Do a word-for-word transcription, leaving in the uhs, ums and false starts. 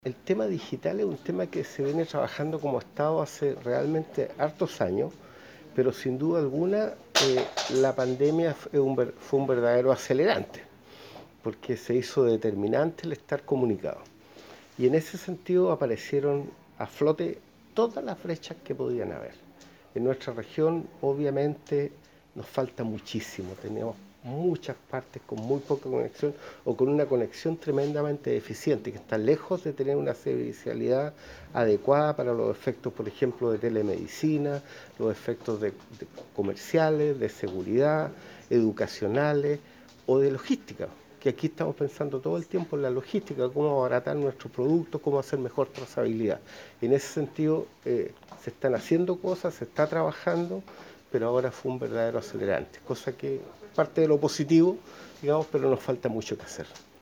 El tema digital es un tema que se viene trabajando como Estado hace realmente hartos años, pero sin duda alguna eh, la pandemia fue un, fue un verdadero acelerante, porque se hizo determinante el estar comunicado. Y en ese sentido aparecieron a flote todas las brechas que podían haber. En nuestra región, obviamente, nos falta muchísimo. Tenemos muchas partes con muy poca conexión o con una conexión tremendamente deficiente, que está lejos de tener una servicialidad adecuada para los efectos, por ejemplo, de telemedicina, los efectos de, de comerciales, de seguridad, educacionales o de logística, que aquí estamos pensando todo el tiempo en la logística, cómo abaratar nuestros productos, cómo hacer mejor trazabilidad. En ese sentido, eh, se están haciendo cosas, se está trabajando, pero ahora fue un verdadero acelerante, cosa que parte de lo positivo, digamos, pero nos falta mucho que hacer.